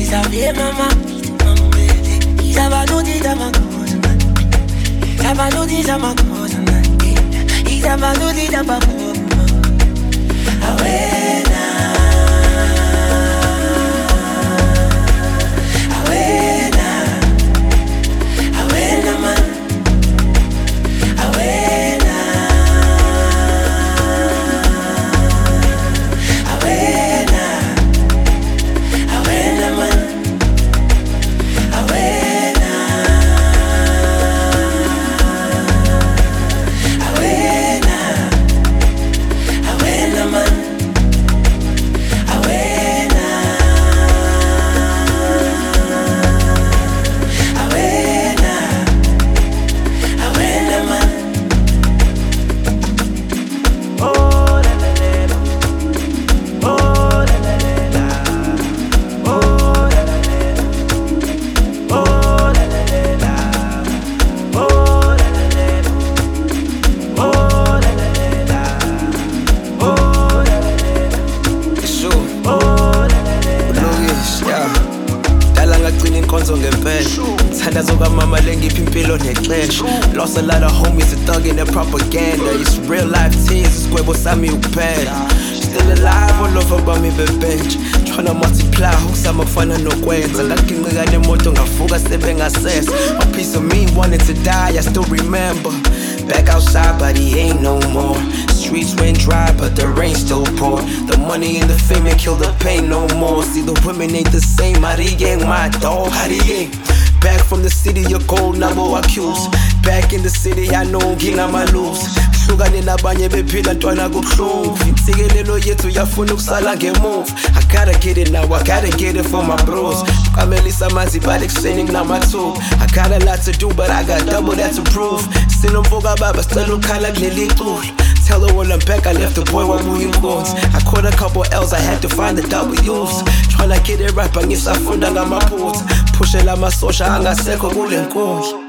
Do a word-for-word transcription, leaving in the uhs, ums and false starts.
Isabelle mama, Isabaludi damakosa, Isabaludi damakosa, Isabaludi damakosa, awena, awena, awena man, awena, awena, awena man. Lost a lot of homies to thugging and propaganda. It's real life tears, it's square sami upad. Still alive, all over by me bench. Tryna multiply, husama fana no kwenza. Ngakinga nemoto ngafuka sebe ngasesa. A piece of me wanted to die, I still remember. Back outside, but he ain't no more. Streets went dry, but the rain still poured. The money and the fame ain't kill the pain no more. See, the women ain't the same. Hariyeng, my dog, Hariyeng. Back from the city, you're cold, nabo accused. Back in the city, I know ngina malus. Hlukane nabanye bephila ntwana kubuhlungu. Insikelelo yethu yafuna ukusala ngemove. I gotta get it now, I gotta get it for my bros. Kamelisa amanzi bali ekuseni nginamathupha. I got a lot to do, but I got double that to prove. Sinomvuka baba, sicela ukhala kuleli culo. Tell her when I'm back, I left the boy wabuya inkonzi. I caught a couple L's, I had to find the W's. Tryna get it right, but ngisafunda ngamaphutha. Pushela amasosha angasekho kule nkundla.